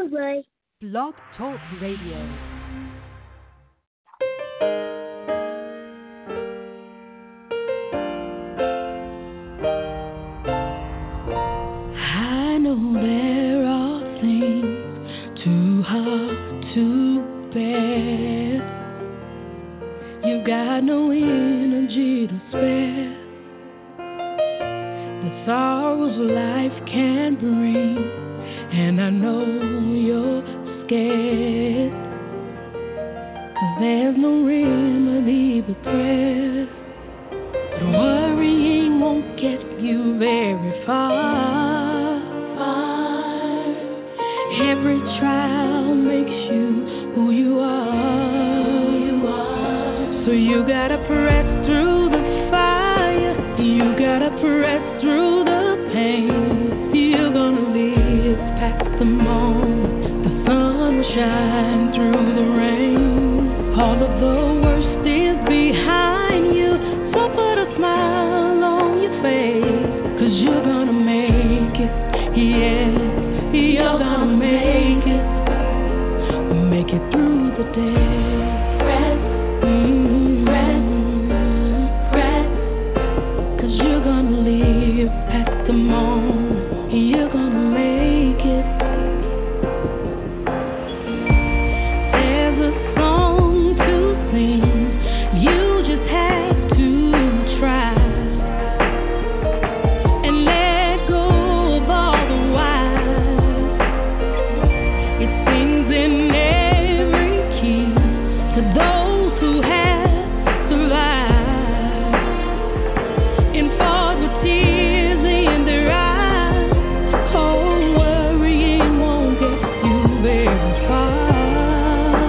away. Blog Talk Radio. I know there are things too hard to bear. You got no energy to spare. The sorrows life can bring, and I know you're scared. 'Cause there's no remedy but prayer. But worrying won't get you very far. Every trial makes you who you are. So you gotta press through the fire. You gotta press through the pain. You're gonna live past the moment. The sun will shine through the rain. All of the worst is behind you. So put a smile on your face. 'Cause you're gonna make it. Yeah, you're gonna make it. Make it through the day. Press, press. 'Cause you're gonna live past the moment. You're gonna make it. There's a song to sing. You just have to try and let go of all the whys. It sings in every key to those who have survived and fought with tears in their eyes. Oh, worrying won't get you very far.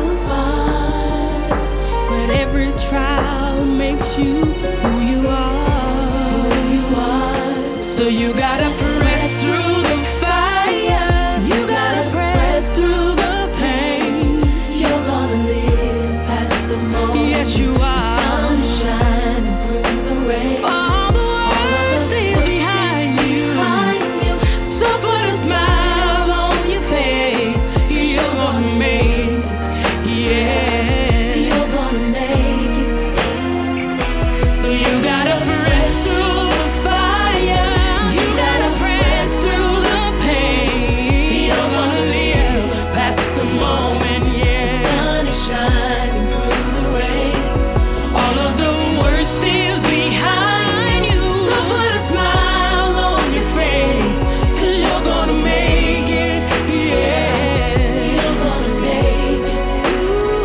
But every trial makes you who you are. So you gotta press through the fire. You gotta press through the pain. You're gonna live past the moment. Yes, you are. Sun shining through the rain. All the world is behind you. So put a smile on your face. You're gonna make it. Yeah, you're gonna make it. So you gotta press through the fire. You gotta press through the pain. You're gonna live past the moment. Yeah, sun is shining through the rain. All of the worst is behind you. So put a smile on your face. 'Cause you're gonna make it. Yeah, you're gonna make it.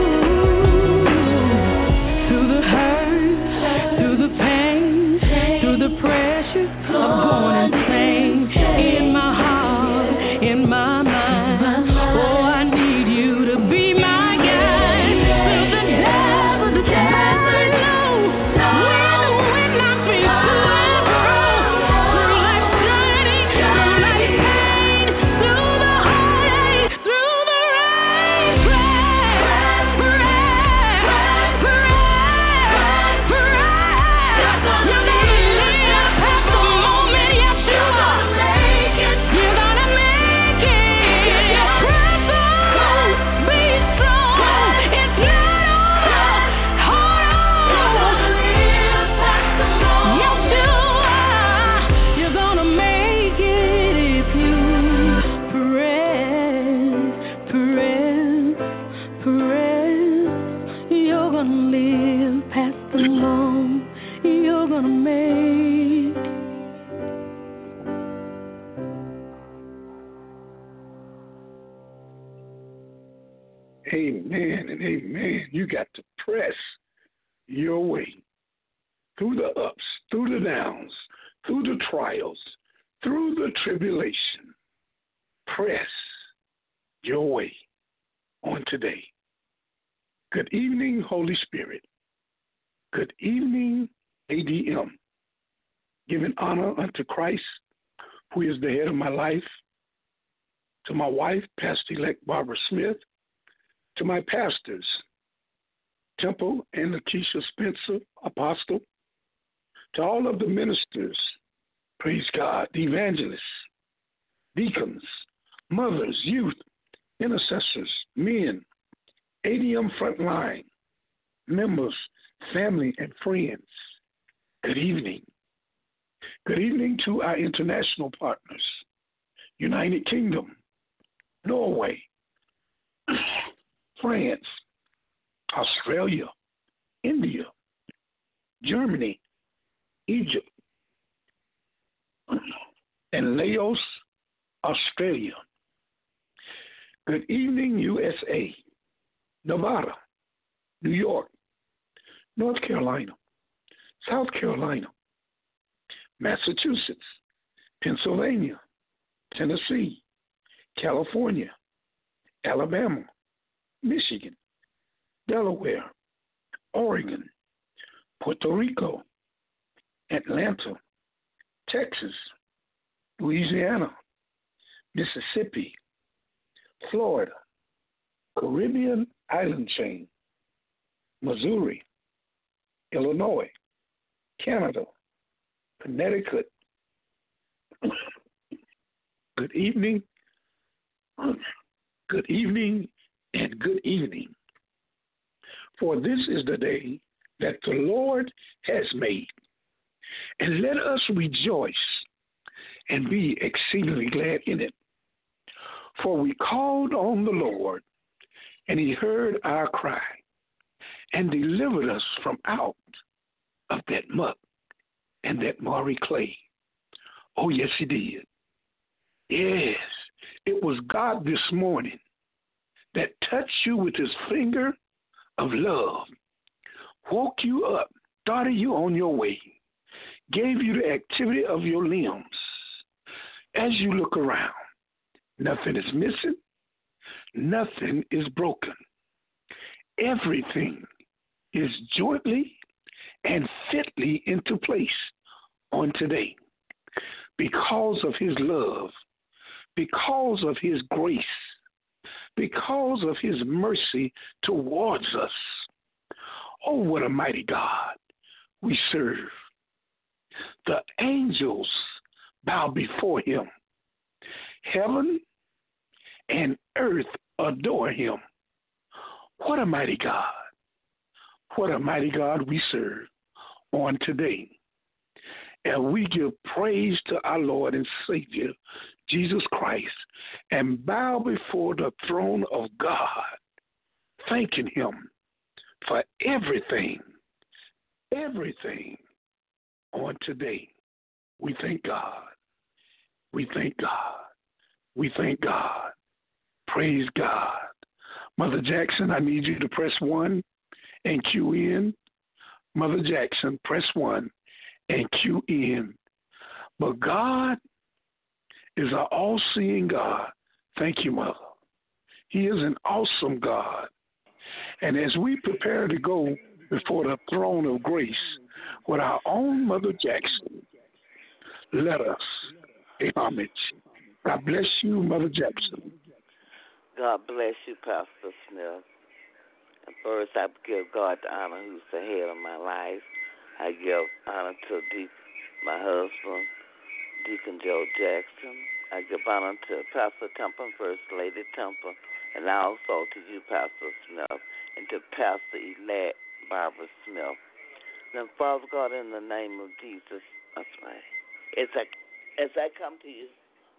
Through the hurt, through the pain, through the pressure of going insane. In my heart, in my mind. Oh, I need you to be my guide. Through the devil, the devil when I feel too and through life's journey, through life's pain, through the heartache, through the rain. Press, press, press, press. You're gonna live past the moment. Yes, you are. You're gonna make it. Press on, be strong. It's not over. Hold on. Yes, you are. You're gonna make it if you press, press, press. You're gonna live past the moment. You're gonna make it. Amen and amen. You got to press your way through the ups, through the downs, through the trials, through the tribulation. Press your way on today. Good evening, Holy Spirit. Good evening, ADM. Giving honor unto Christ, who is the head of my life, to my wife, Pastor-elect Barbara Smith, to my pastors, Temple and Lakeisha Spencer, Apostle, to all of the ministers, praise God, the evangelists, deacons, mothers, youth, intercessors, men, ADM Frontline, members, family, and friends. Good evening. Good evening to our international partners, United Kingdom, Norway, France, Australia, India, Germany, Egypt, and Laos, Australia. Good evening, USA, Nevada, New York, North Carolina, South Carolina, Massachusetts, Pennsylvania, Tennessee, California, Alabama, Michigan, Delaware, Oregon, Puerto Rico, Atlanta, Texas, Louisiana, Mississippi, Florida, Caribbean island chain, Missouri, Illinois, Canada, Connecticut. Good evening, and good evening. For this is the day that the Lord has made, and let us rejoice and be exceedingly glad in it. For we called on the Lord, and he heard our cry, and delivered us from out of that muck and that miry clay. Oh, yes, he did. Yes, it was God this morning that touched you with his finger of love, woke you up, started you on your way, gave you the activity of your limbs. As you look around, nothing is missing, nothing is broken. Everything is jointly and fitly into place on today because of his love, because of his grace, because of his mercy towards us. Oh, what a mighty God we serve. The angels bow before him. Heaven and earth adore him. What a mighty God. What a mighty God we serve on today. And we give praise to our Lord and Savior, Jesus Christ, and bow before the throne of God, thanking him for everything on today. We thank God. We thank God. We thank God. Praise God. Mother Jackson, I need you to press 1 and cue in. Mother Jackson, press 1 and cue in. But God is an all-seeing God. Thank you, Mother. He is an awesome God. And as we prepare to go before the throne of grace with our own Mother Jackson, let us pay homage. God bless you, Mother Jackson. God bless you, Pastor Smith. And first, I give God the honor who's the head of my life. I give honor to my husband, Deacon Joe Jackson. I give honor to Pastor Temple, First Lady Temple, and also to you, Pastor Smith, and to Pastor-elect Barbara Smith. Then, Father God, in the name of Jesus, that's right. As I come to you,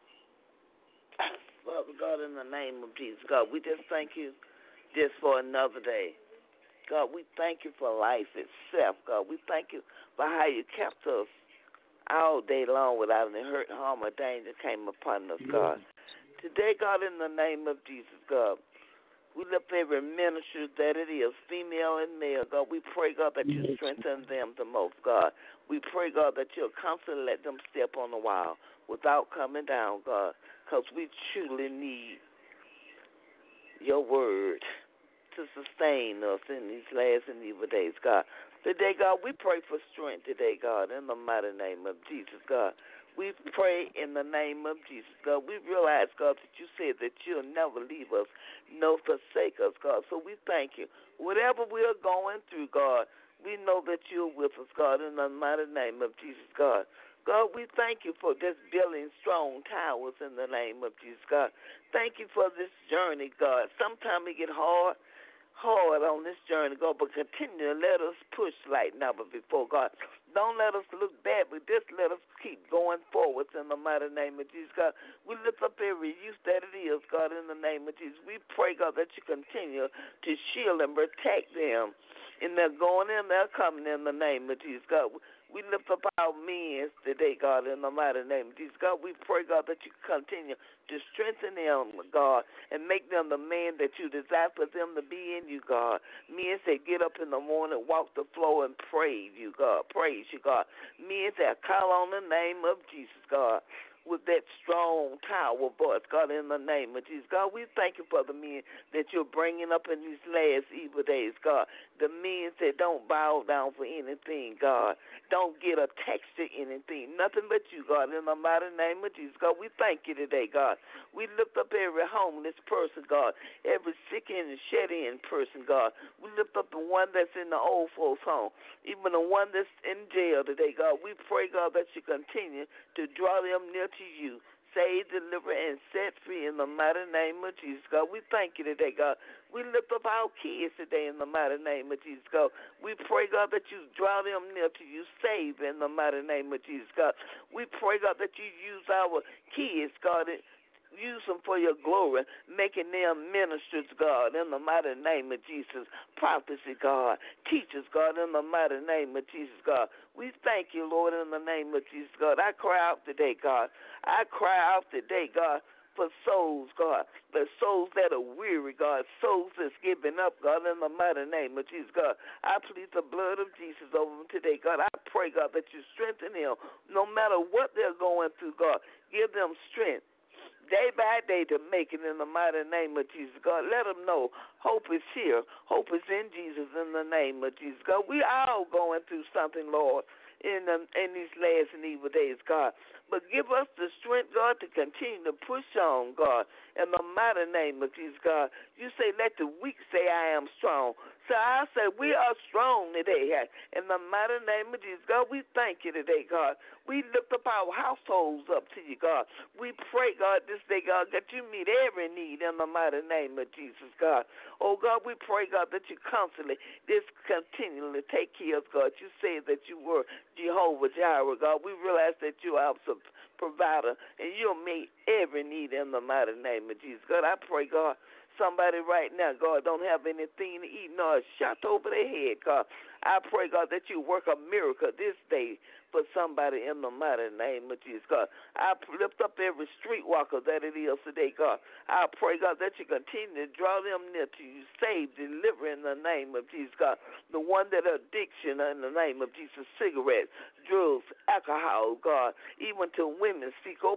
Father God, in the name of Jesus, God, we just thank you just for another day. God, we thank you for life itself. God, we thank you for how you kept us all day long without any hurt, harm, or danger came upon us, God. Today, God, in the name of Jesus, God, we lift every ministry that it is, female and male. God, we pray, God, that you strengthen them the most, God. We pray, God, that you'll constantly let them step on the wall without coming down, God, because we truly need your word to sustain us in these last and evil days, God. Today, God, we pray for strength today, God, in the mighty name of Jesus, God. We pray in the name of Jesus, God. We realize, God, that you said that you'll never leave us, nor forsake us, God. So we thank you. Whatever we are going through, God, we know that you're with us, God, in the mighty name of Jesus, God. God, we thank you for this building strong towers in the name of Jesus, God. Thank you for this journey, God. Sometimes it get hard on this journey, God, but continue to let us push like never before, God. Don't let us look back, but just let us keep going forward in the mighty name of Jesus, God. We lift up every youth that it is, God, in the name of Jesus. We pray, God, that you continue to shield and protect them. And they're going in, they're coming in the name of Jesus, God. We lift up our men today, God, in the mighty name of Jesus. God, we pray, God, that you continue to strengthen them, God, and make them the man that you desire for them to be in you, God. Men say, get up in the morning, walk the floor, and praise you, God. Praise you, God. Men say, call on the name of Jesus, God, with that strong tower voice, God, in the name of Jesus. God, we thank you for the men that you're bringing up in these last evil days, God. The men that don't bow down for anything, God. Don't get attached to anything, nothing but you, God, in the mighty name of Jesus. God, we thank you today, God. We lift up every homeless person, God, every sick and shed-in person, God. We lift up the one that's in the old folks' home, even the one that's in jail today, God. We pray, God, that you continue to draw them near to you. Save, deliver, and set free in the mighty name of Jesus, God. We thank you today, God. We lift up our kids today in the mighty name of Jesus, God. We pray, God, that you draw them near to you. Save in the mighty name of Jesus, God. We pray, God, that you use our kids, God, use them for your glory, making them ministers, God, in the mighty name of Jesus. Prophecy, God. Teachers, God, in the mighty name of Jesus, God. We thank you, Lord, in the name of Jesus, God. I cry out today, God. I cry out today, God, for souls, God. The souls that are weary, God. Souls that's giving up, God, in the mighty name of Jesus, God. I plead the blood of Jesus over them today, God. I pray, God, that you strengthen them no matter what they're going through, God. Give them strength day by day to make it in the mighty name of Jesus, God. Let them know hope is here. Hope is in Jesus in the name of Jesus, God. We all going through something, Lord, in these last and evil days, God. But give us the strength, God, to continue to push on, God, in the mighty name of Jesus, God. You say, let the weak say, I am strong. So I say, we are strong today, in the mighty name of Jesus, God. We thank you today, God. We lift up our households up to you, God. We pray, God, this day, God, that you meet every need in the mighty name of Jesus, God. Oh, God, we pray, God, that you constantly, just continually take care of, God. You said that you were Jehovah Jireh, God. We realize that you are our provider, and you'll meet every need in the mighty name of Jesus, God. I pray, God, somebody right now, God, don't have anything to eat, nor a shot over their head, God. I pray, God, that you work a miracle this day for somebody in the mighty name of Jesus, God. I lift up every streetwalker that it is today, God. I pray, God, that you continue to draw them near to you, save, deliver in the name of Jesus, God. The one that addiction in the name of Jesus, cigarettes, drugs, alcohol, God, even to women,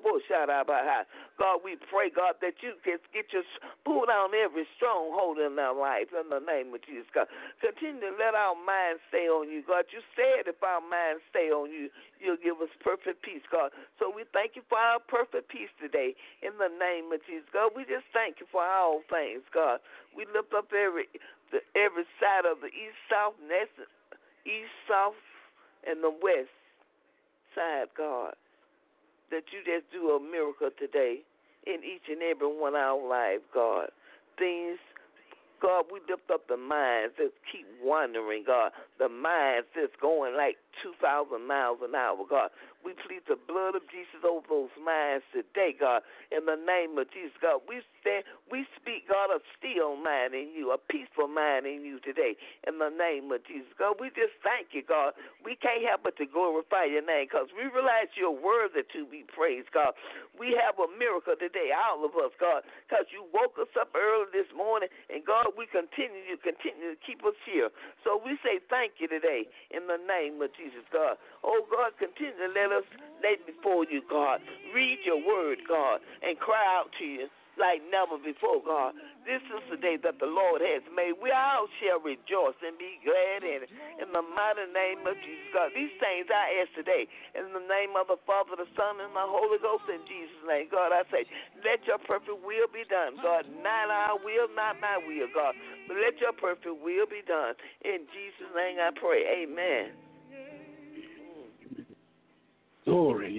God, we pray, God, that you get your pull down every stronghold in their life in the name of Jesus, God. Continue to let our minds stay on you, God. You said if our minds stay on you, you'll give us perfect peace, God. So we thank you for our perfect peace today in the name of Jesus, God. We just thank you for all things, God. We lift up every side of the east, south, and the west side, God, that you just do a miracle today in each and every one of our lives, God. Things, God, we lift up the minds that keep wandering, God. The minds that's going like 2,000 miles an hour, God. We plead the blood of Jesus over those minds today, God. In the name of Jesus, God, we speak, God, a still mind in you, a peaceful mind in you today. In the name of Jesus, God, we just thank you, God. We can't help but to glorify your name because we realize you're worthy to be praised, God. We have a miracle today, all of us, God, because you woke us up early this morning, and God, we continue to keep us here. So we say thank you today in the name of Jesus, God. Oh, God, continue to let us lay before you, God. Read your word, God, and cry out to you like never before, God. This is the day that the Lord has made. We all shall rejoice and be glad in it. In the mighty name of Jesus, God. These things I ask today in the name of the Father, the Son, and the Holy Ghost in Jesus' name. God, I say, let your perfect will be done, God. Not our will, not my will, God. But let your perfect will be done. In Jesus' name I pray. Amen. Glory,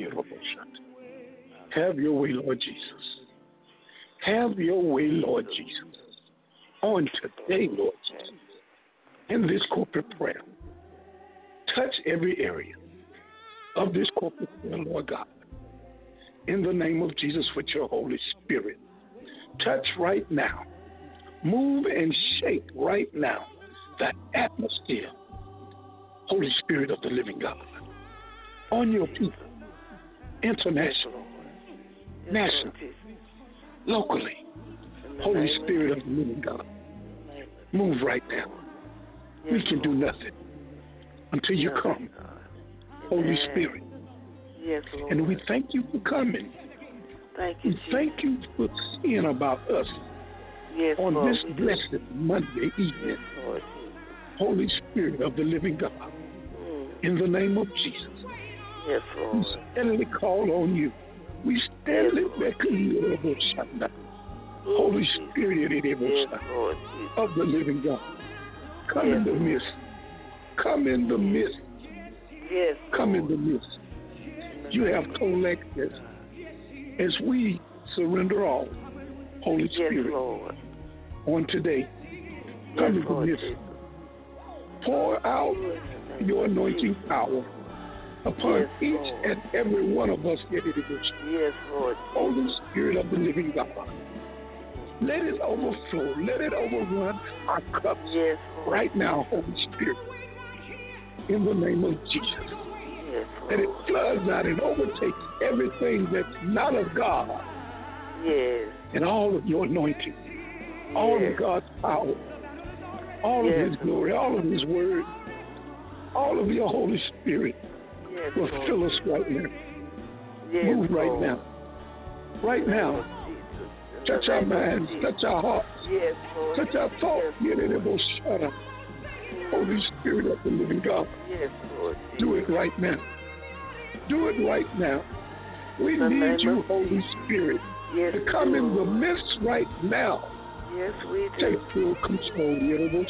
have your way, Lord Jesus. Have your way, Lord Jesus. On today, Lord Jesus, in this corporate prayer, touch every area of this corporate prayer, Lord God. In the name of Jesus, with your Holy Spirit, touch right now. Move and shake right now the atmosphere, Holy Spirit of the living God, on your people, international, national, locally. Holy Spirit of the living God, move right now. We can do nothing until you come, Holy Spirit. And we thank you for coming. We thank you for seeing about us on this blessed Monday evening. Holy Spirit of the living God, in the name of Jesus, we steadily call on you. We steadily beckon you, Holy Spirit of the living God. Come in the midst. Come in the midst. Come in the midst. You have told access as we surrender all, Holy Spirit, on today. Come in the midst. Pour out your anointing power upon each and every one of us. Holy Spirit of the living God, let it overflow. Let it overrun our cups right now, Holy Spirit, in the name of Jesus. That it floods out and overtakes everything that's not of God. And all of your anointing, all of God's power, all of His glory, all of His word, all of your Holy Spirit will fill us right now. Move right now. Right now. Touch our minds, touch our hearts, touch our thoughts. Holy Spirit of the living God, do it right now. Do it right now. We need you, Holy Spirit, to come in the midst right now. Take full control.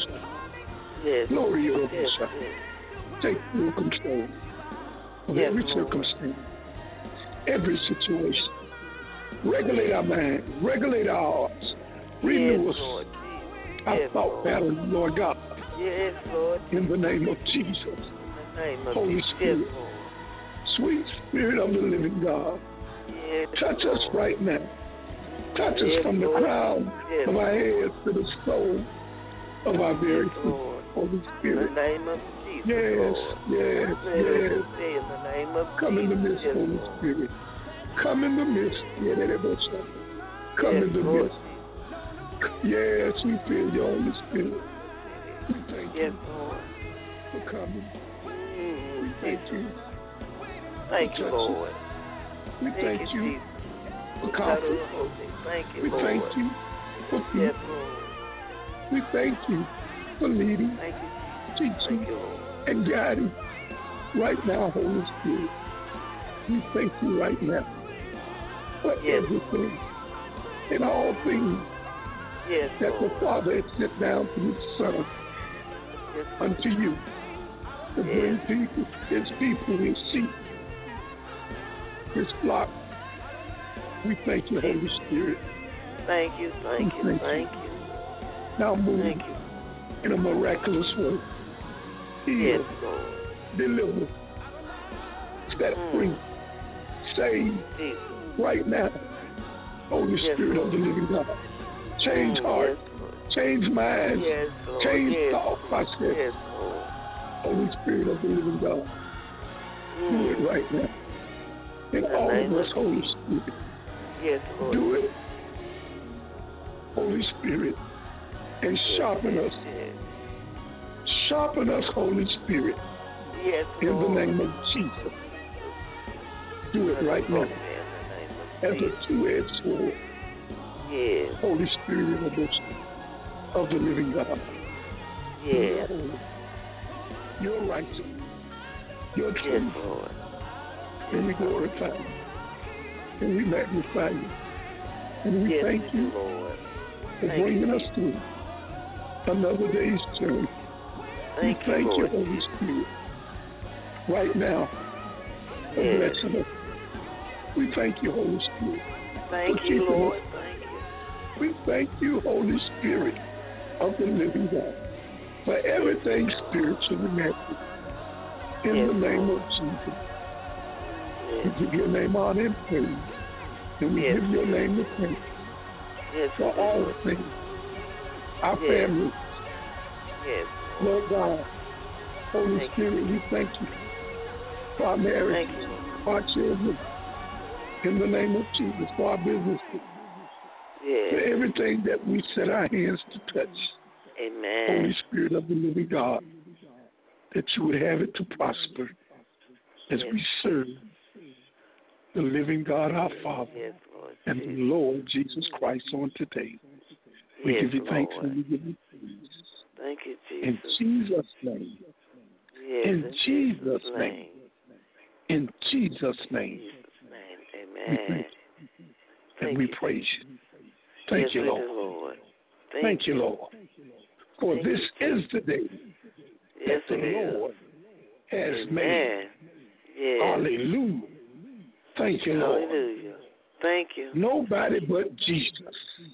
Glory, take full control of every circumstance, every situation. Regulate our mind, regulate our hearts, renew us. Our thought pattern, Lord God. In the name of Jesus. Holy Spirit, sweet Spirit of the living God, touch us right now. Touch us from the crown of our heads to the sole of our very feet. Holy Spirit. In the name of Jesus. Yes. In the name of come in the midst, Holy Spirit. Come in the midst. Come in the midst. Yes, we feel your Holy Spirit. We thank you for coming. We thank you. Thank you, Lord. We thank you for comfort. We thank you for peace. We thank you for leading, teaching, and guiding right now, Holy Spirit. We thank you right now for everything and all things that the Father had sent down to His Son unto you to bring people, His people, His sheep, His flock. We thank you, Holy Spirit. Thank you. Now move in a miraculous way. Heal, deliver, set free, save right now. Holy Spirit of the living God. Change hearts, change minds, change thought process. Holy Spirit of the living God. Do it right now. In all of us, Holy Spirit. Do it, Holy Spirit, and sharpen us. Sharpen us, Holy Spirit. In the name of Jesus. Do it right now. As a two-edged sword. Holy Spirit of the living God. You're righteous. You're true. And we glorify you. And we magnify you. And we thank you for bringing us through another day's journey. We thank you, Holy Spirit. Right now, for Yes. blessing us. We thank you, Holy Spirit. Thank for you, keeping Lord. us. Thank you. We thank you, Holy Spirit of the living God, for everything spiritual and natural. In Yes, the name Lord. of Jesus, Yes. we give your name honor and praise. And we Yes, give your we do. name the praise Yes, for we do. all things. Our Yes. families, Yes. Lord God, Holy Thank Spirit, we thank you for our marriage, Thank you. for our children. In the name of Jesus, for our business, for Yes. everything that we set our hands to touch. Amen. Holy Spirit of the living God, that you would have it to prosper as Yes. we serve the living God, our Father, Yes, Lord. and the Jesus. Lord Jesus Christ on today. We Yes, give you thanks Lord. and we give you praise. Thank you, In Jesus. Jesus' name. Yes, In Jesus' name. name. In Jesus' name. Jesus' name. We Amen. thank you and Thank we you. praise you. Thank Yes, you, we Lord. do, Lord. Thank you, Lord. For Thank this you, is the day Yes, that the it is. Lord has made. Amen. Yes. Hallelujah. Thank you, Lord. Hallelujah. Thank you. Nobody but Jesus.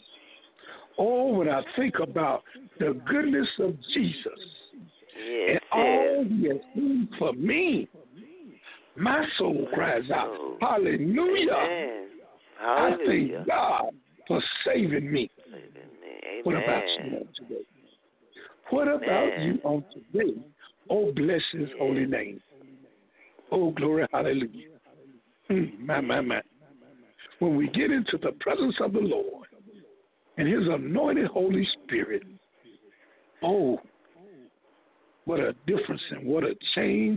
Oh, when I think about the goodness of Jesus Yes, and all he has done for me, my soul cries out, soul. hallelujah. Amen. I Hallelujah. thank God for saving me. Amen. What about you on today? What about you on today? Oh, bless his holy name. Oh, glory, hallelujah. My. When we get into the presence of the Lord and his anointed Holy Spirit, oh, what a difference and what a change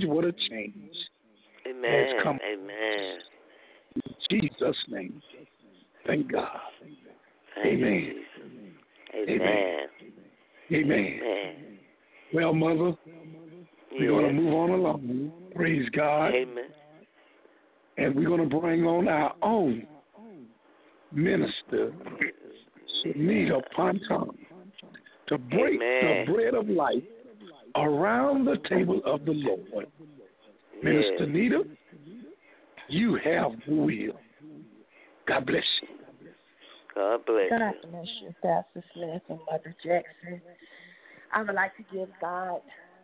Amen. has come. Amen. In Jesus' name. Thank God. Thank you, Amen. Jesus. Amen. Amen. Amen. Well, Mother, we're going to move on along. Praise God. Amen. And we're going to bring on our own minister, Sunita Ponton, to break the bread of life around the table of the Lord. Minister Nita, you have the will. God bless you. God bless you. God bless you, Pastor Smith and Mother Jackson. I would like to give God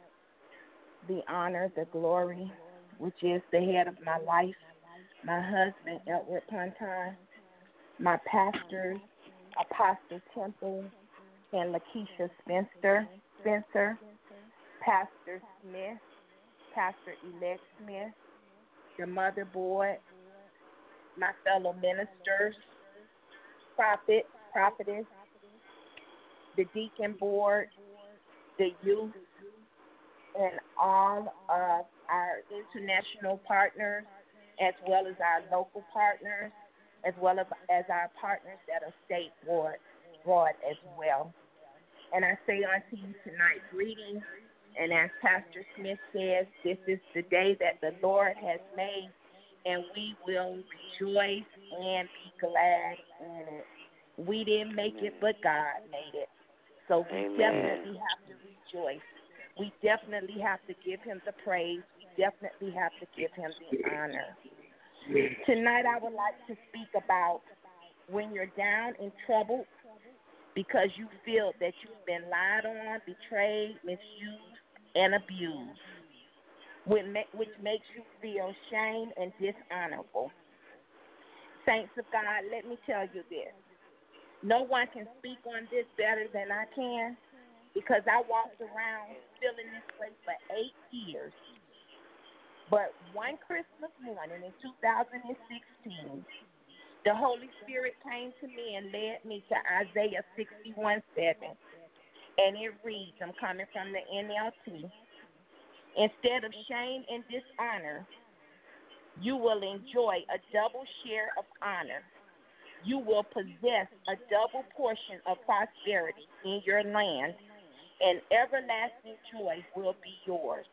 the honor, the glory, which is the head of my life, my husband, Edward Ponton, my pastors, Apostle Temple and Lakeisha Spencer, Pastor Smith, Pastor-elect Smith, the motherboard, my fellow ministers, prophetess, the deacon board, the youth, and all of our international partners, as well as our local partners, as well as our partners that are state broad as well. And I say unto you tonight, greetings. And as Pastor Smith says, this is the day that the Lord has made, and we will rejoice and be glad in it. We didn't make it, but God made it. So we definitely have to rejoice. We definitely have to give him the praise. We definitely have to give him the honor. Tonight I would like to speak about when you're down and troubled because you feel that you've been lied on, betrayed, misused, and abused, which makes you feel shame and dishonorable. Saints of God, let me tell you this. No one can speak on this better than I can because I walked around feeling this way for 8 years. But one Christmas morning in 2016, the Holy Spirit came to me and led me to Isaiah 61:7. And it reads, I'm coming from the NLT, instead of shame and dishonor, you will enjoy a double share of honor. You will possess a double portion of prosperity in your land, and everlasting joy will be yours.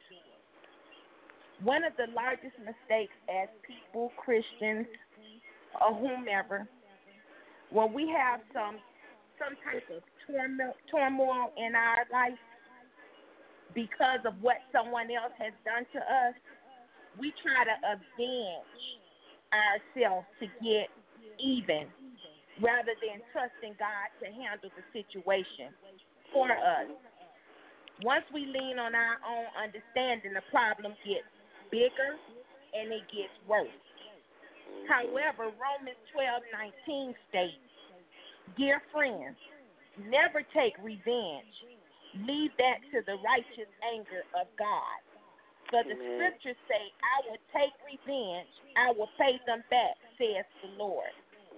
One of the largest mistakes as people, Christians, or whomever, when we have some type of turmoil in our life because of what someone else has done to us, we try to avenge ourselves to get even rather than trusting God to handle the situation for us. Once we lean on our own understanding, the problem gets bigger and it gets worse. However, Romans 12:19 states, "Dear friends, never take revenge. Leave that to the righteous anger of God. For the scriptures say, I will take revenge. I will pay them back, says the Lord."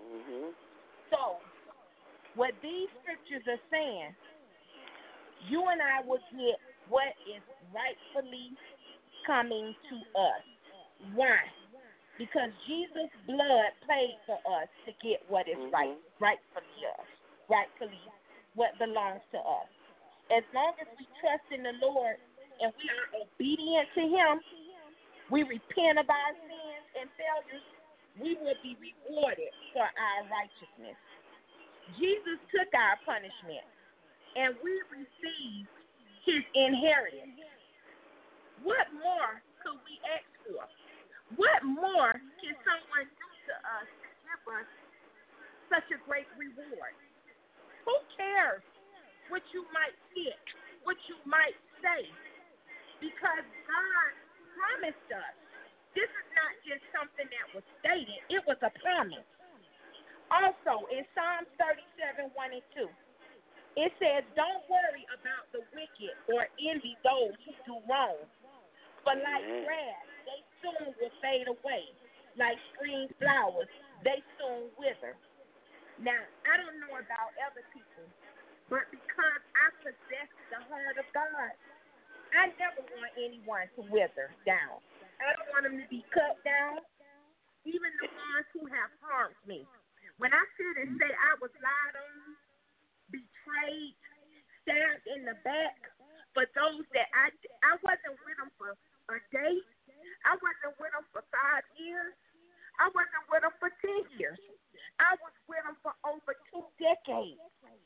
So, what these scriptures are saying, you and I will get what is rightfully coming to us. Why? Because Jesus' blood paid for us to get what is rightfully us, rightfully what belongs to us. As long as we trust in the Lord and we are obedient to Him, we repent of our sins and failures, we will be rewarded for our righteousness. Jesus took our punishment, and we received His inheritance. What more could we ask for? What more can someone do to us to give us such a great reward? Who cares what you might get, what you might say? Because God promised us. This is not just something that was stated, it was a promise. Also, in Psalms 37:1-2, it says, "Don't worry about the wicked or envy those who do wrong. For like grass, they soon will fade away. Like spring flowers, they soon wither." Now, I don't know about other people, but because I possess the heart of God, I never want anyone to wither down. I don't want them to be cut down, even the ones who have harmed me. When I sit and say I was lied on, betrayed, stabbed in the back, for those that I wasn't with them for a day, I wasn't with them for 5 years, I wasn't with them for 10 years. I was with them for over 2 decades.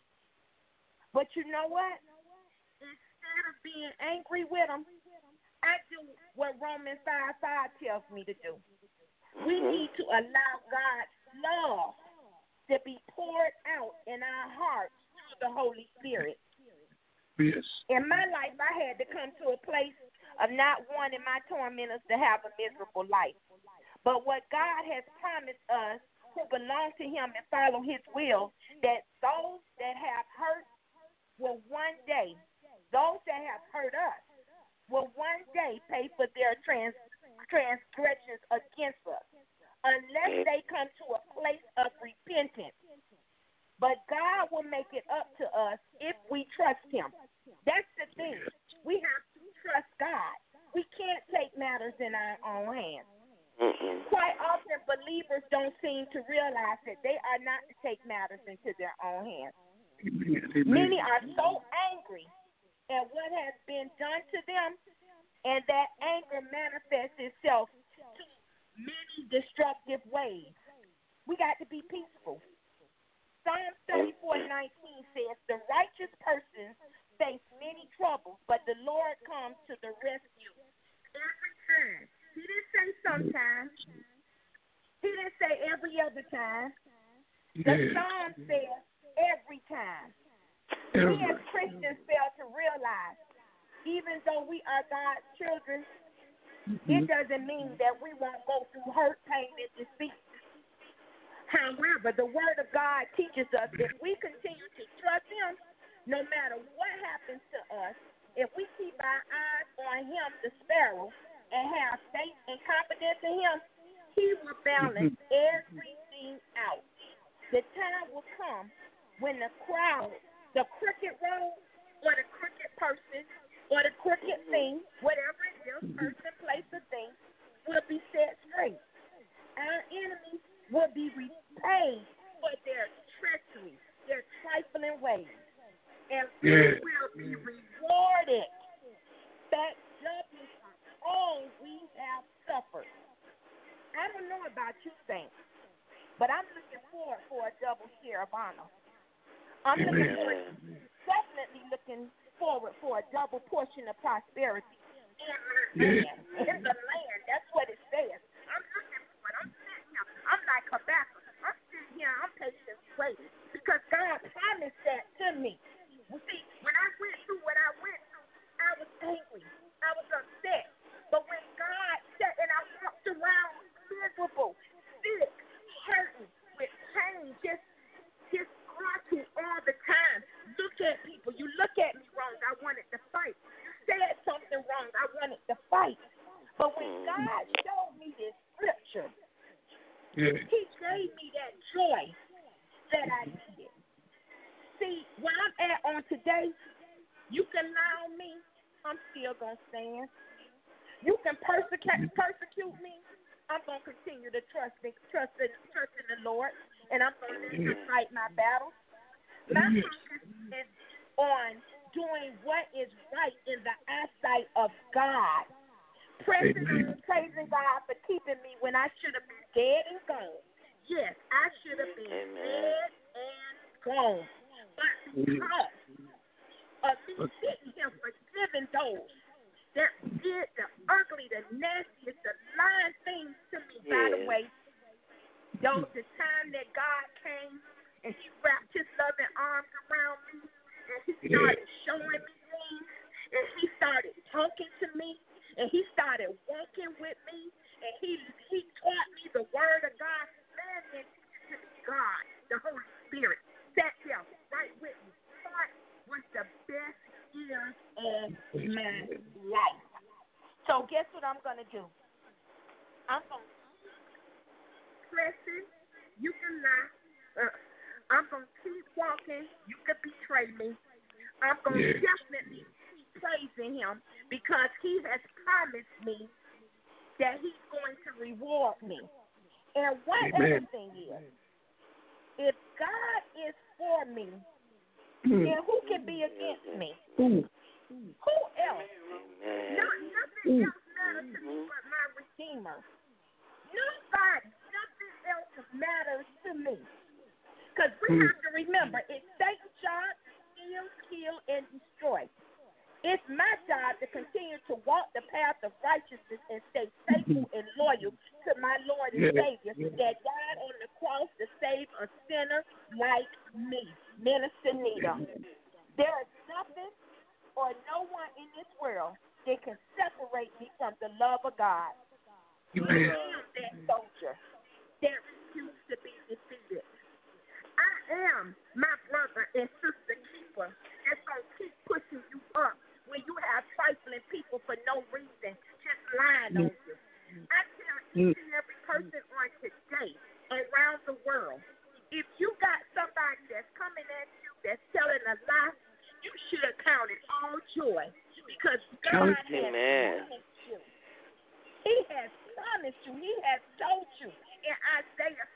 But you know what? Instead of being angry with them, I do what Romans 5:5 tells me to do. We need to allow God's love to be poured out in our hearts through the Holy Spirit. Yes. In my life, I had to come to a place of not wanting my tormentors to have a miserable life. But what God has promised us who belong to Him and follow His will, that those that have hurt will one day, those that have hurt us, will one day pay for their transgressions against us, unless they come to a place of repentance. But God will make it up to us if we trust Him. That's the thing. We have to trust God. We can't take matters in our own hands. Quite often, believers don't seem to realize that they are not to take matters into their own hands. Many are so angry at what has been done to them, and that anger manifests itself to many destructive ways. We got to be peaceful. Psalm 34:19 says, "The righteous person face many troubles, but the Lord comes to the rescue every time." He didn't say sometimes. He didn't say every other time. The Psalm says every time. We as Christians fail to realize, even though we are God's children, it doesn't mean that we won't go through hurt, pain, and defeat. However, the Word of God teaches us if we continue to trust Him, no matter what happens to us, if we keep our eyes on Him, the sparrow, and have faith and confidence in Him, He will balance everything out. The time will come when the crowd, the crooked road, or the crooked person, or the crooked thing, whatever it is, person, place, or thing, will be set straight. Our enemies will be repaid for their treachery, their trifling ways, and we will be rewarded back double for all we have suffered. I don't know about you, saints, but I'm looking forward for a double share of honor. I'm definitely looking forward for a double portion of prosperity in the land. That's what it God showed me this scripture, Yeah. He gave me that joy that I needed. See, where I'm at on today, you can lie on me, I'm still going to stand. You can persecute me, I'm going to continue to trust in the Lord, and I'm going to let Him fight my battles. My focus is on doing what is right in the eyesight of God. Praising God for keeping me when I should have been dead and gone. Yes, I should have been dead and gone. But because of me sitting here forgiving those that did the ugly, the nastiest, the lying things to me, by the way, the time that God came and He wrapped His loving arms around me and He started showing me things and He started talking to me and He started walking with me and He taught me the word of God. Man, and to me, God, the Holy Spirit, sat there right with me. That was the best years of my life. So guess what I'm going to do? I'm going to keep pressing. You can lie. I'm going to keep walking. You can betray me. I'm going to definitely keep praising Him because He has promised me that He's going to reward me. And one other thing is, if God is for me, then who can be against me? Who else? Nothing else matters to me but my Redeemer. Nothing else matters to me. Because we have to remember, it's Satan's job to steal, kill, and destroy. It's my job to continue to walk the path of righteousness and stay faithful and loyal to my Lord and Savior that died on the cross to save a sinner like me, Minister Nita. There is nothing or no one in this world that can separate me from the love of God. I am that soldier that refused to be defeated. I am my brother and sister keeper that's going to keep pushing you up when you have trifling people for no reason, just lying on you. I tell each and every person on today around the world, if you got somebody that's coming at you that's telling a lie, you should have counted all joy because God has promised you. He has promised you. He has told you in Isaiah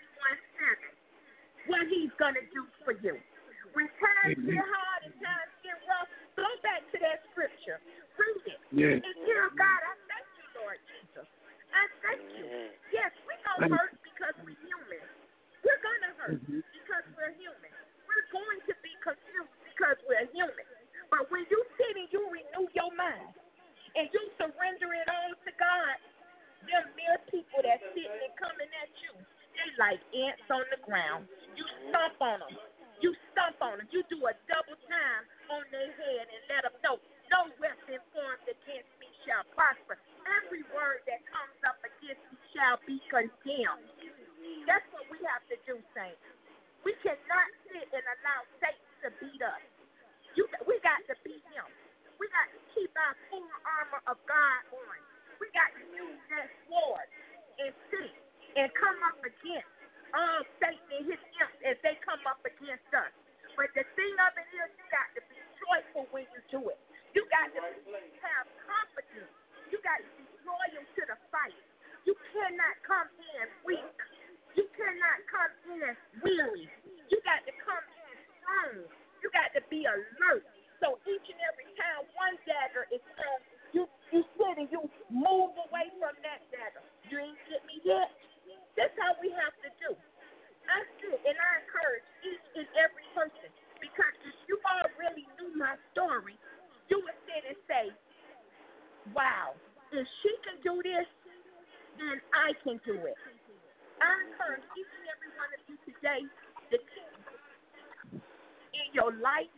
61:7 what He's going to do for you. When times get hard and times get rough, go back to that scripture. Read it. And tell God, I thank you, Lord Jesus. I thank you. Yes, we're going to hurt because we're human. We're going to hurt because we're human. We're going to be confused because we're human. But when you sit and you renew your mind and you surrender it all to God, them mere people that sitting and coming at you, they like ants on the ground. You stomp on them. You stomp on them. You do a double time on their head and let them know no weapon formed against me shall prosper. Every word that comes up against me shall be condemned. That's what we have to do, saints. We cannot sit and allow Satan to beat us. We got to beat him. We got to keep our full armor of God on. We got to use that sword and sit and come up against Satan and his imps as they come up against us. But the thing of it is, you got to be joyful when you do it. You got to have confidence. You got to be loyal to the fight. You cannot come in weak. You cannot come in weary. You got to come in strong. You got to be alert. So each and every time one dagger is thrown, you sit and you move away from that dagger. You ain't get me yet? That's how we have to do. I sit and I encourage each and every person because if you all really knew my story, you would sit and say, wow, if she can do this, then I can do it. I encourage each and every one of you today to keep in your life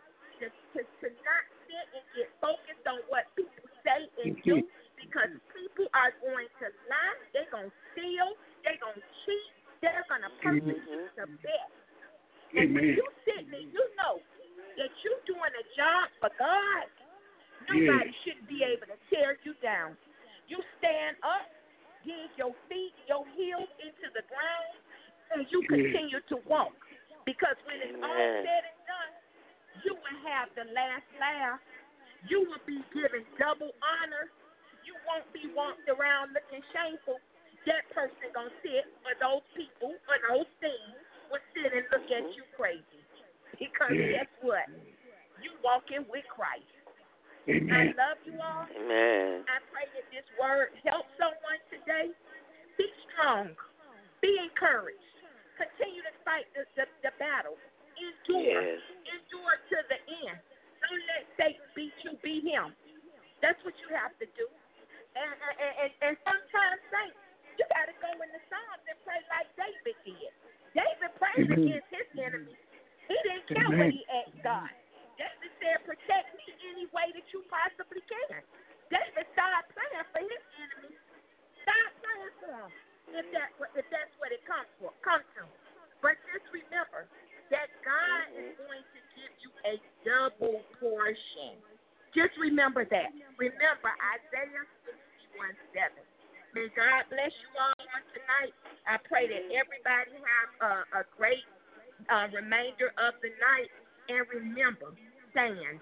to not sit and get focused on what people say and do because people are going to lie, they're going to steal, they're going to cheat, they're going to persecute the best. And when you sit and you know that you're doing a job for God, nobody should be able to tear you down. You stand up, dig your feet, your heels into the ground, and you continue to walk. Because when it's all said and done, you will have the last laugh. You will be given double honor. You won't be walked around looking shameful. That person gonna sit, or those people, or those things will sit and look at you crazy. Because guess what? You walking with Christ. Amen. I love you all. Amen. I pray that this word helps someone today. Be strong. Be encouraged. Continue to fight the battle. Endure. Yes. Endure to the end. Don't let Satan beat you. Beat him. That's what you have to do. And sometimes, saints, you got to go in the Psalms and pray like David did. David prayed against his enemies. He didn't care what he asked God. David said, protect me any way that you possibly can. David started praying for his enemies. Start praying for them if that's what it comes to. But just remember that God is going to give you a double portion. Just remember that. Remember Isaiah 61:7. May God bless you all on tonight. I pray that everybody have a great remainder of the night. And remember, stand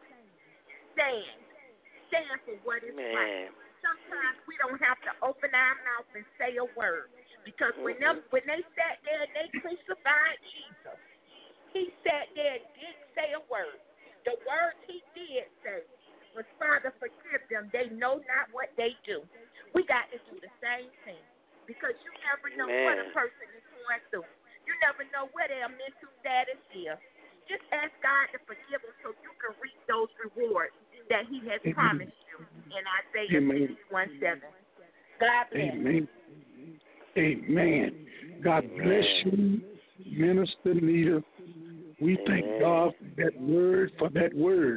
for what is right. Sometimes we don't have to open our mouth and say a word. Because when they sat there and they crucified Jesus, he sat there and didn't say a word. The words he did say was, Father, forgive them. They know not what they do. We got to do the same thing. Because you never know what a person is going through. You never know where their mental status is. Just ask God to forgive them so you can reap those rewards that he has promised you in Isaiah 61:7. God bless. Amen. Amen. God bless you, Minister Nita. We thank God for that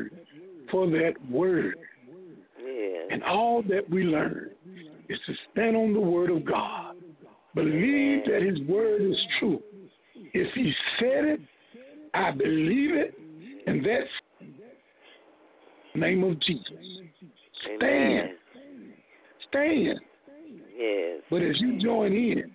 word. And all that we learn is to stand on the word of God. Believe that his word is true. If he said it, I believe it, and that's the name of Jesus. Stand. Yes. But as you join in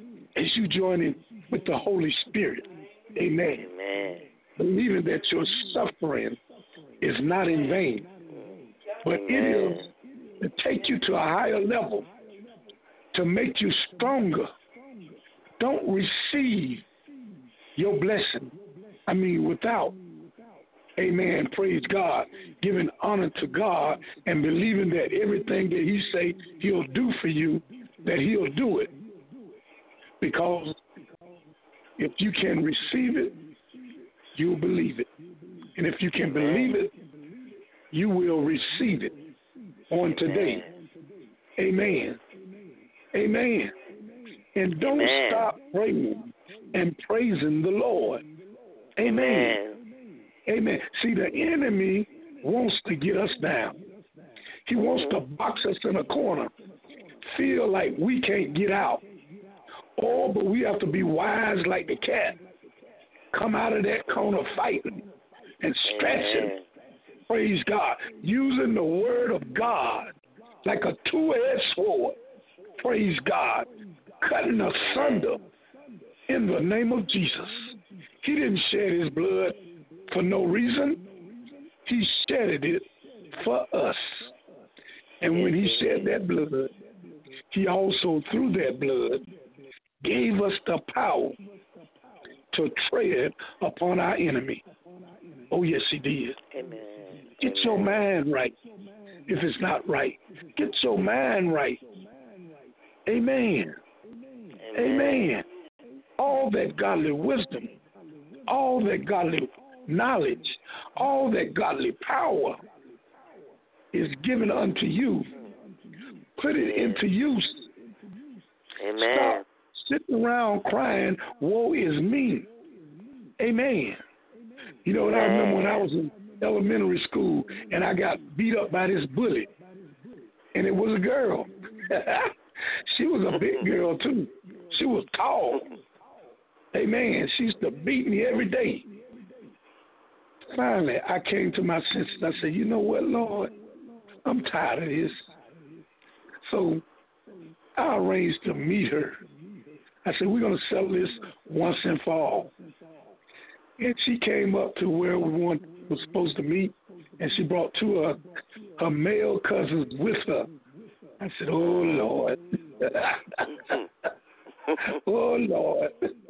with the Holy Spirit, amen. Believing that your suffering is not in vain, but it is to take you to a higher level, to make you stronger. Don't receive your blessing without, amen, praise God, giving honor to God and believing that everything that he say he'll do for you, that he'll do it. Because if you can receive it, you'll believe it. And if you can believe it, you will receive it on today. Amen. Amen. And don't stop praying and praising the Lord. Amen. Amen. See, the enemy wants to get us down. He wants to box us in a corner, feel like we can't get out. Oh, but we have to be wise like the cat. Come out of that corner fighting and stretching. Praise God. Using the word of God like a two-edged sword. Praise God. Cutting asunder in the name of Jesus. He didn't shed his blood for no reason. He shedded it for us. And when he shed that blood, he also, through that blood, gave us the power to tread upon our enemy. Oh, yes, he did. Amen. Get your mind right if it's not right. Get your mind right. Amen. Amen. All that godly wisdom, all that godly knowledge, all that godly power is given unto you. Put it into use. Amen. Stop sitting around crying, woe is me. Amen. You know what I remember when I was in elementary school and I got beat up by this bully, and it was a girl. She was a big girl too. She was tall. Amen. She used to beat me every day. Finally, I came to my senses. I said, you know what, Lord? I'm tired of this. So I arranged to meet her. I said, we're going to settle this once and for all. And she came up to where we was supposed to meet, and she brought two of her male cousins with her. I said, oh, Lord. Oh, Lord.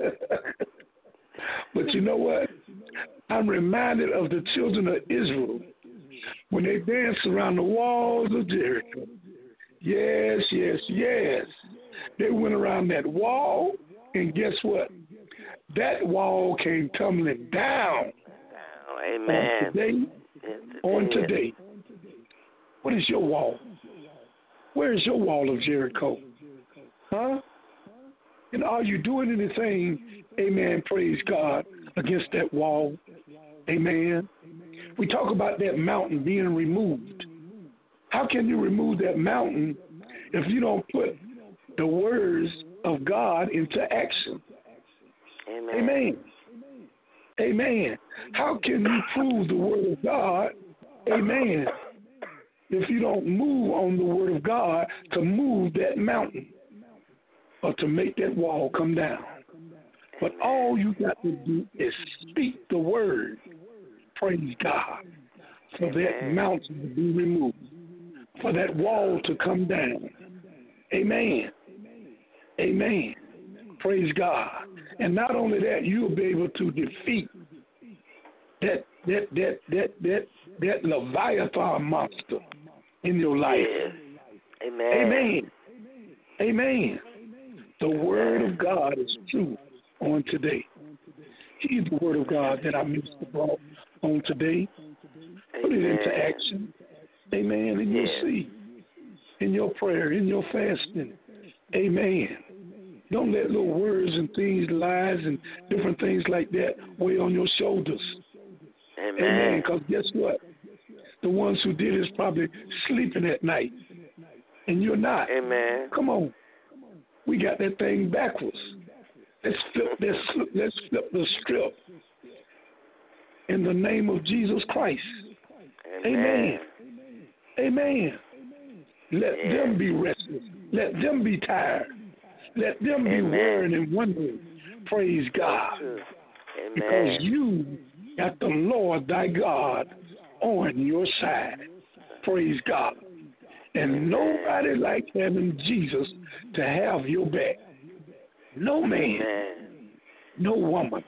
But you know what? I'm reminded of the children of Israel when they danced around the walls of Jericho. Yes, yes, yes. They went around that wall, and guess what? That wall came tumbling down. Amen. On today. What is your wall? Where is your wall of Jericho? Huh? And are you doing anything, amen, praise God, against that wall? Amen. We talk about that mountain being removed. How can you remove that mountain if you don't put the words of God into action? Amen. Amen. Amen. How can you prove the word of God? Amen. If you don't move on the word of God to move that mountain or to make that wall come down. But all you got to do is speak the word, praise God, for that mountain to be removed, for that wall to come down. Amen. Amen. Praise God. And not only that, you'll be able to defeat that Leviathan monster in your life. Yes. Amen. Amen. Amen. The word of God is true on today. He's the word of God that I missed brought on today. Put it into action. Amen. And you'll see in your prayer, in your fasting. Amen. Don't let little words and things, lies and different things like that weigh on your shoulders. Amen. Because guess what? The ones who did it is probably sleeping at night. And you're not. Amen. Come on. We got that thing backwards. Let's flip the strip in the name of Jesus Christ. Amen. Amen. Let them be restless. Let them be tired. Let them be worrying and wondering. Praise God. Because you got the Lord thy God on your side. Praise God. And nobody like having Jesus to have your back. No man, no woman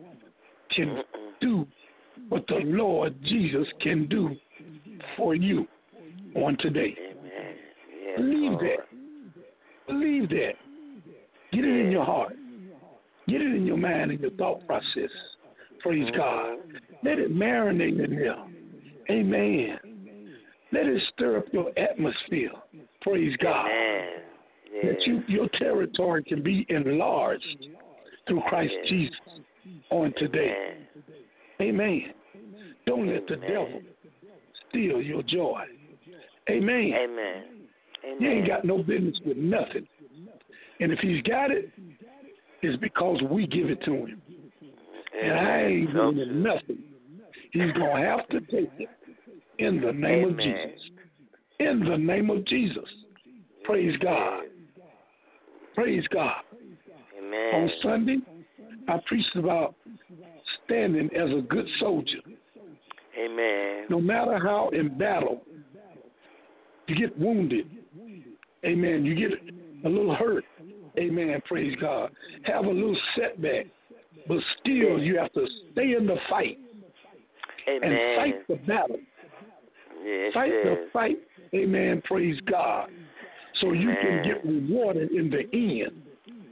can do what the Lord Jesus can do for you on today. Yes, Believe Lord. that. Believe that. Get it in your heart. Get it in your mind and your thought process. Praise God. Let it marinate in there. Amen. Let it stir up your atmosphere. Praise God. That your territory can be enlarged through Christ Jesus on today. Amen. Don't let the devil steal your joy. Amen. Amen. He ain't got no business with nothing. And if he's got it, it's because we give it to him. And I ain't giving him nothing. He's going to have to take it in the name of Jesus. In the name of Jesus. Praise God. Praise God. Amen. On Sunday, I preached about standing as a good soldier. Amen. No matter how in battle you get wounded, amen, you get a little hurt, amen, praise God, have a little setback, but still you have to stay in the fight and fight the battle. Fight the fight, amen, praise God, so you can get rewarded in the end.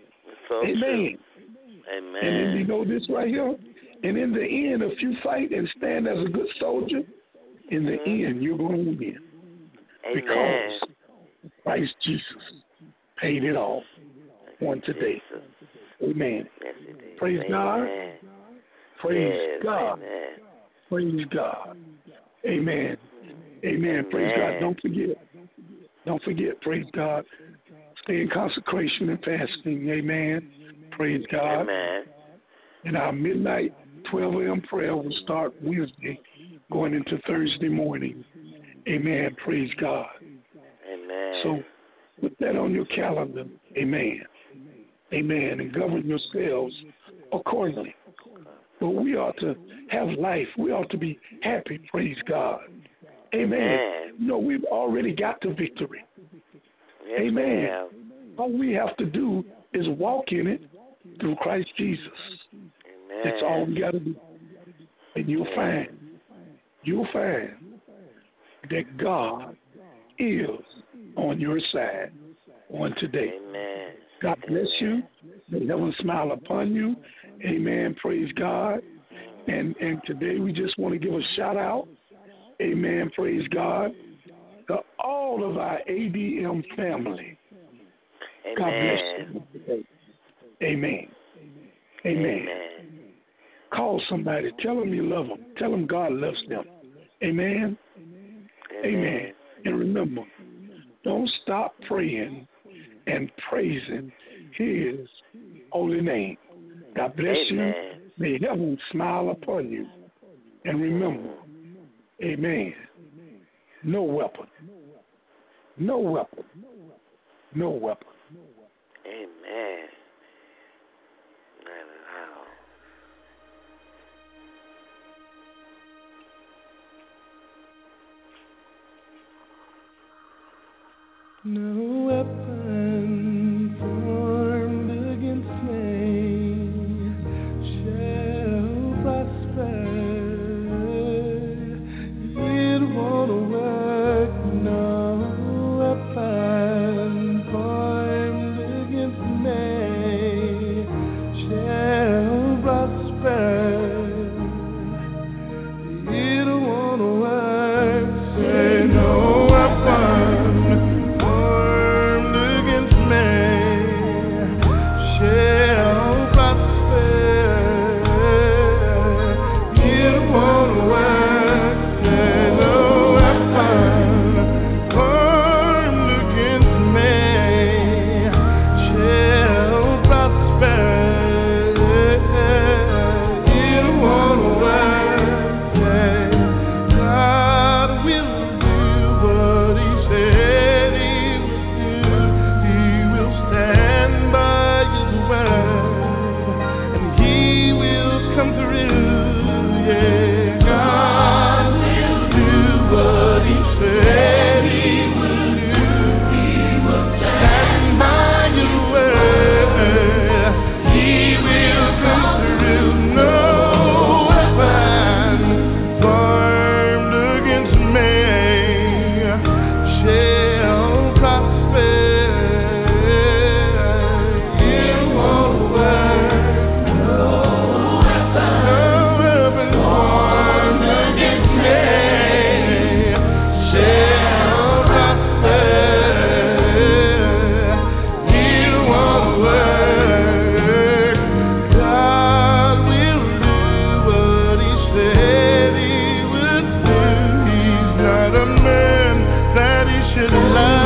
Amen. Amen. And then you know this right here? And in the end, if you fight and stand as a good soldier, in the end, you're going to win. Because Christ Jesus paid it all on today. Amen. Praise God. Praise God. Praise God. Amen. Amen. Praise God. Don't forget. Don't forget. Praise God. Stay in consecration and fasting. Amen. Praise God. Amen. And our midnight 12 a.m. prayer will start Wednesday, going into Thursday morning. Amen. Praise God. Amen. So Put that on your calendar. Amen. Amen. And govern yourselves accordingly. But we ought to have life. We ought to be happy. Praise God. Amen. No, we've already got the victory. Yes, Amen. All we have to do is walk in it through Christ Jesus. Amen. That's all we got to do. And you'll find that God is on your side on today. Amen. God bless you. May heaven smile upon you. Amen. Praise God. And today we just want to give a shout out. Amen. Praise God. To all of our ADM family. Amen. God bless you. Amen. Amen. Call somebody. Tell them you love them. Tell them God loves them. Amen. Amen. And remember, don't stop praying and praising His holy name. God bless you. May heaven smile upon you. And remember, amen, no weapon. Amen. No weapon formed against me shall prosper. It won't work. No weapon formed against me shall prosper. It won't work. Say no weapon. Should love.